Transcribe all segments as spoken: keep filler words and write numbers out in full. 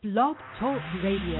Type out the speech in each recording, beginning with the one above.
Blog Talk Radio.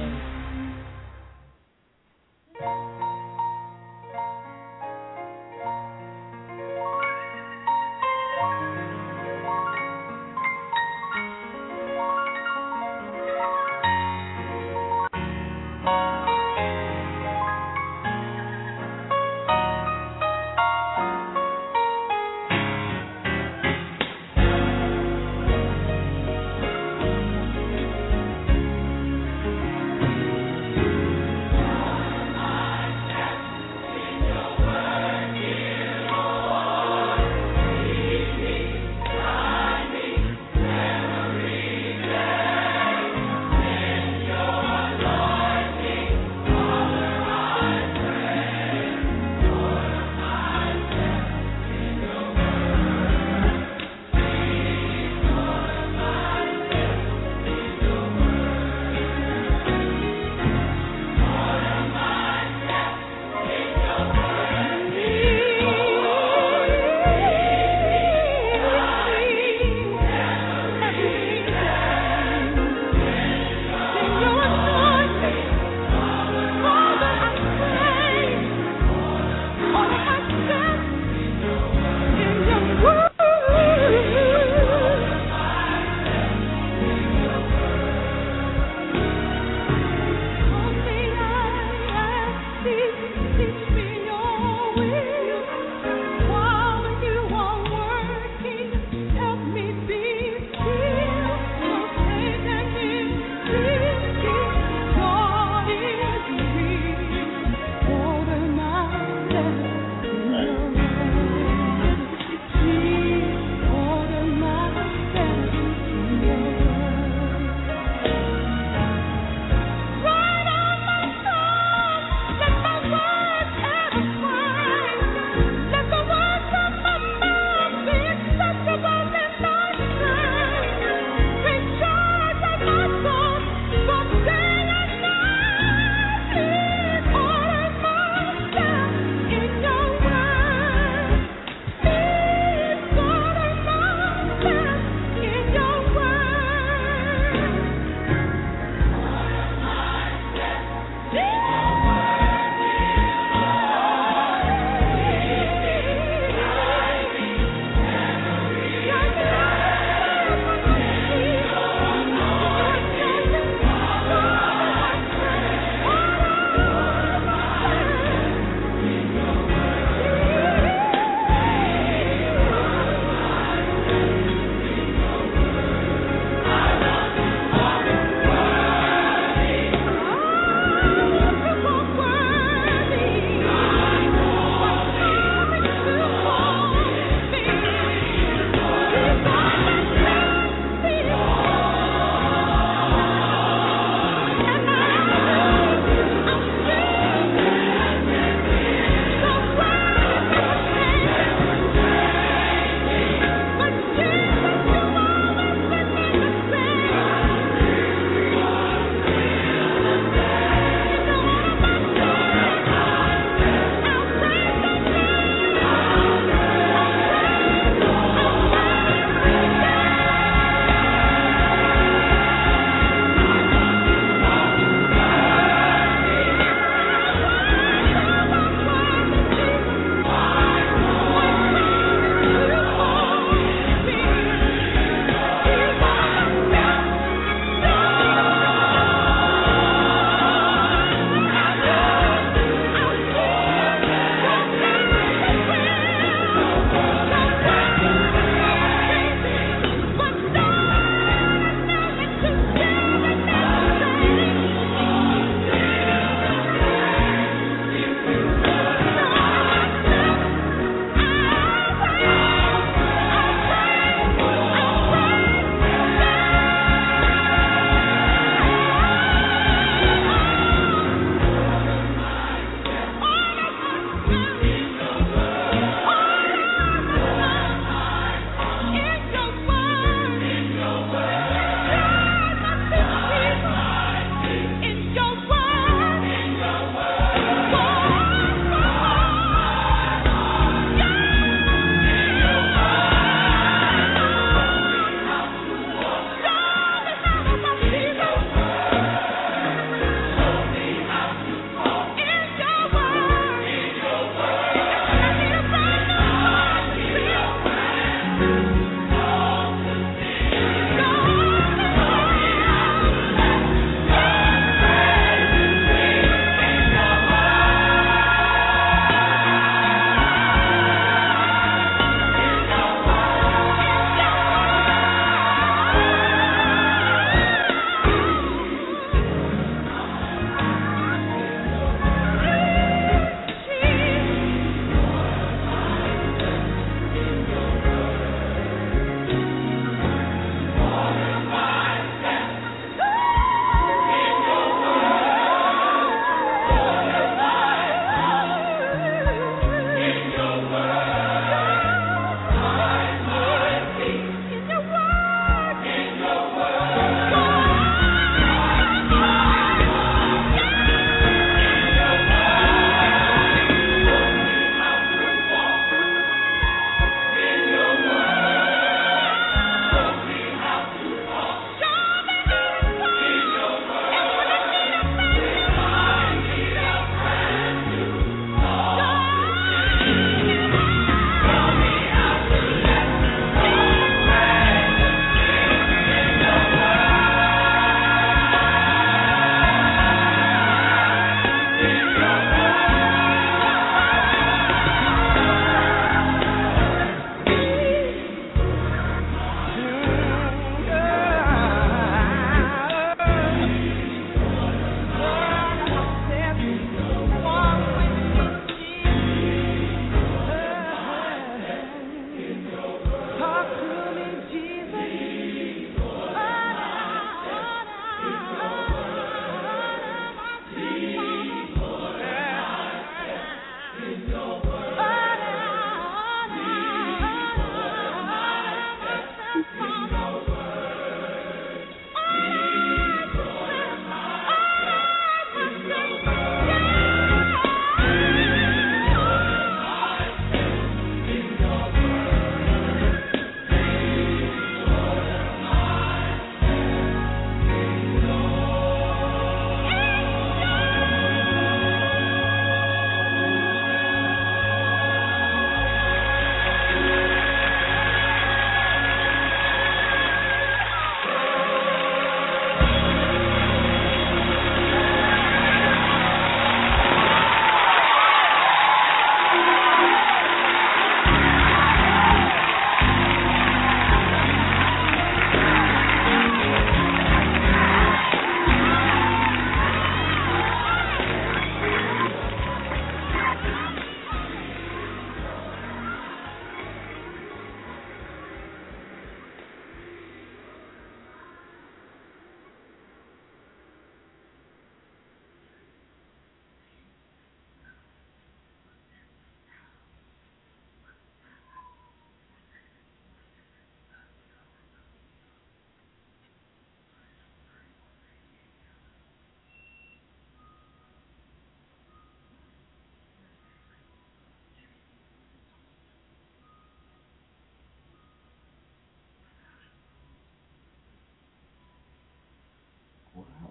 Wow.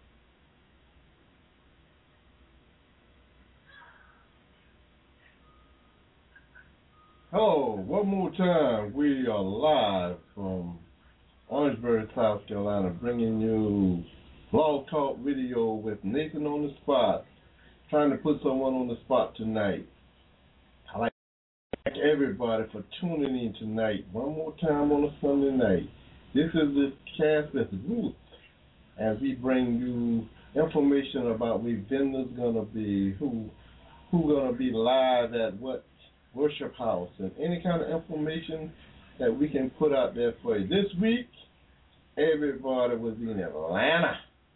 Hello, one more time. We are live from Orangeburg, South Carolina, bringing you Blog Talk Video with Nathan on the spot. Trying to put someone on the spot tonight. I like to thank everybody for tuning in tonight. One more time on a Sunday night. This is the cast with Ruth as we bring you information about where vendors gonna be, who who gonna be live at what worship house, and any kind of information that we can put out there for you. This week, everybody was in Atlanta.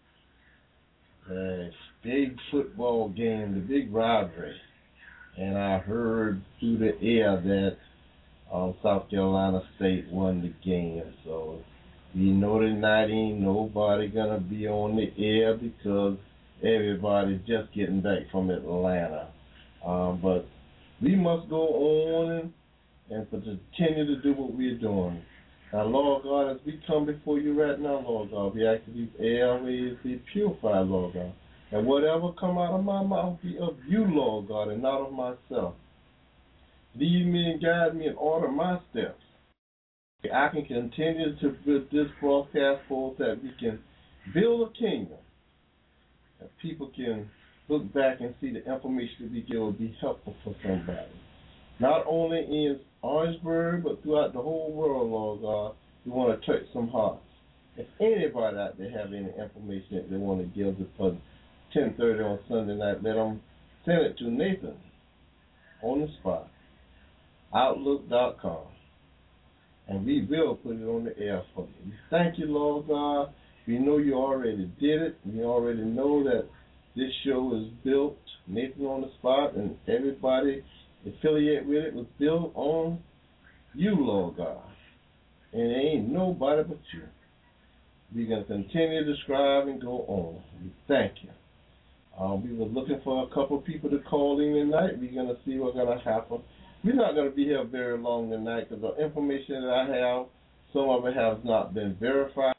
The big football game, the big rivalry. And I heard through the air that um, South Carolina State won the game. So we know tonight ain't nobody going to be on the air because everybody's just getting back from Atlanta. Um, but we must go on and, and continue to do what we're doing. Now, Lord God, as we come before you right now, Lord God, we ask that these airways be purified, Lord God. And whatever come out of my mouth be of you, Lord God, and not of myself. Lead me and guide me and order my steps. I can continue to build this broadcast forth that we can build a kingdom. That people can look back and see the information that we give will be helpful for somebody. Not only in Orangeburg, but throughout the whole world, Lord God, we want to touch some hearts. If anybody out there have any information that they want to give to for ten thirty on Sunday night, let them send it to Nathan on the spot, outlook dot com, and we will put it on the air for you. We thank you, Lord God. We know you already did it. We already know that this show is built, Nathan on the spot, and everybody affiliated with it was built on you, Lord God. And there ain't nobody but you. We're going to continue to strive and go on. We thank you. Uh, we were looking for a couple of people to call in tonight. We're going to see what's going to happen. We're not going to be here very long tonight because the information that I have, some of it has not been verified.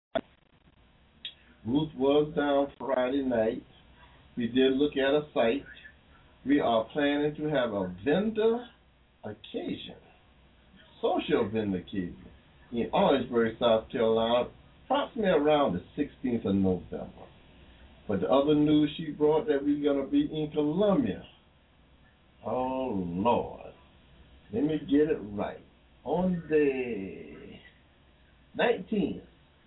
Ruth was down Friday night. We did look at a site. We are planning to have a vendor occasion, social vendor occasion, in Orangeburg, South Carolina, approximately around the sixteenth of November. But the other news she brought that we're going to be in Columbia. Oh, Lord. Let me get it right. On the nineteenth,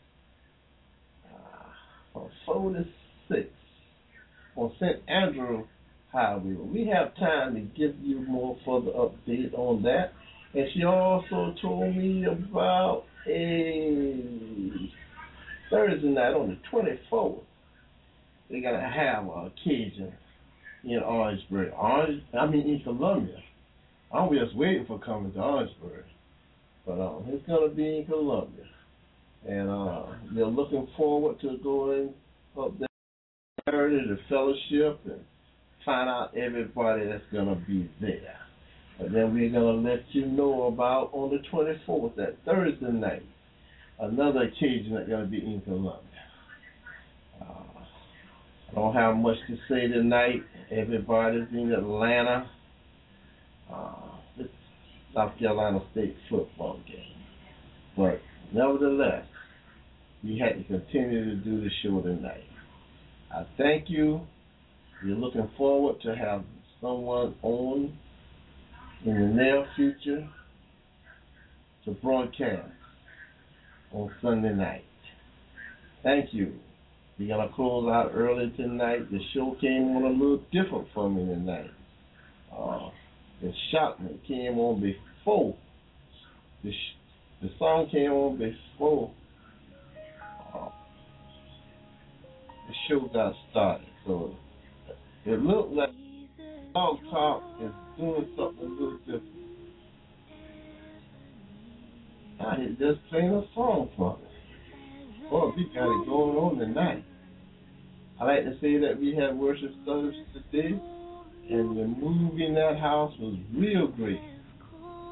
uh, from four to six, on Saint Andrew Highway. We have time to give you more further update on that. And she also told me about a Thursday night on the twenty-fourth. They're going to have an occasion in Orangeburg. Orange, I mean, in Columbia. I'm just waiting for coming to Orangeburg. But um, it's going to be in Columbia. And uh, they're looking forward to going up there to fellowship and find out everybody that's going to be there. And then we're going to let you know about on the twenty-fourth, that Thursday night, another occasion that's going to be in Columbia. Uh, I don't have much to say tonight. Everybody's in Atlanta. Uh, it's South Carolina State football game. But nevertheless, we had to continue to do the show tonight. I thank you. We're looking forward to have someone on in the near future to broadcast on Sunday night. Thank you. We're going to close out early tonight. The show came on a little different for me tonight. Uh, it shocked me. It came on before. The, sh- the song came on before uh, the show got started. So it looked like Blog Talk is doing something a little different. I had just playing a song for me. Boy, we got it going on tonight. I like to say that we had worship service today, and the move in that house was real great.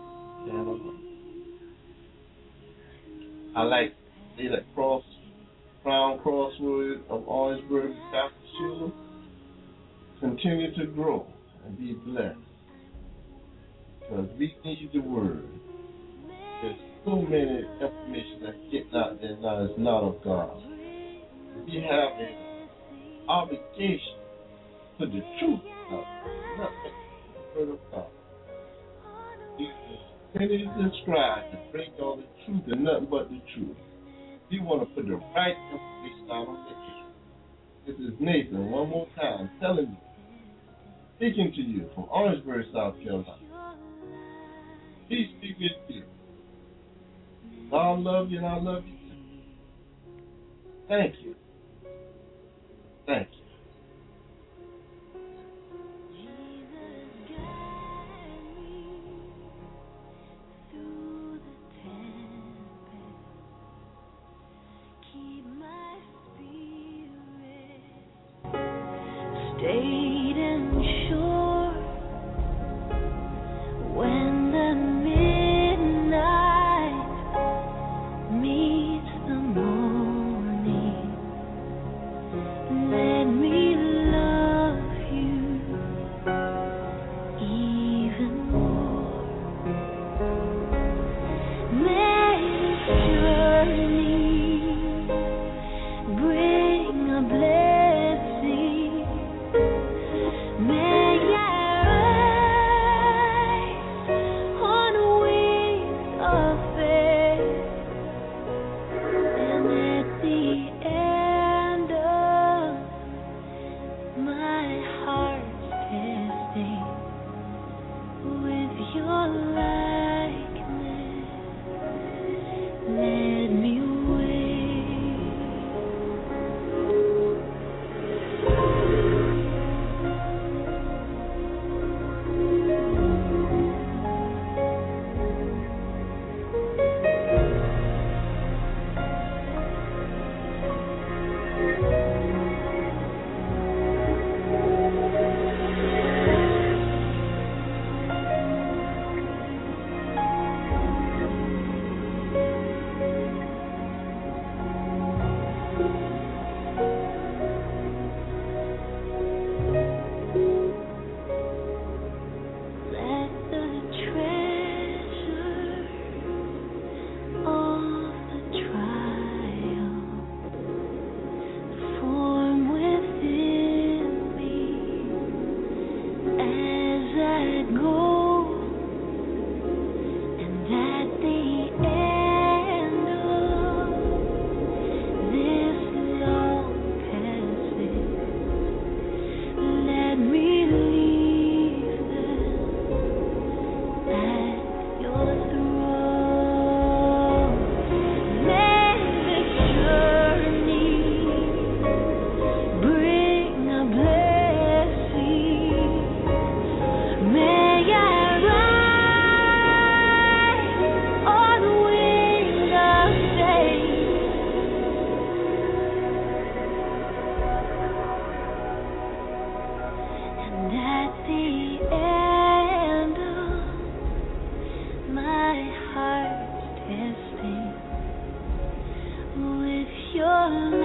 And uh, I like to say that cross Crown Crossroads of Orangeburg Baptist Children. Continue to grow and be blessed. Because we need the word. There's so many information that's getting out there now is not of God. We have an obligation to the truth out there, not the word of God. We continue to strive to bring all the truth and nothing but the truth. We want to put the right information out on the air. This is Nathan, one more time, telling you, speaking to you from Orangeburg, South Carolina. Peace be with you. God love you and I love you too. Thank you. Thank you. Stayed and sure when the midnight meets the morning. Let me love you even more. May this journey bring a blessing. May I rise on wings of faith, and at the end of my heart's testing, with your likeness, let me your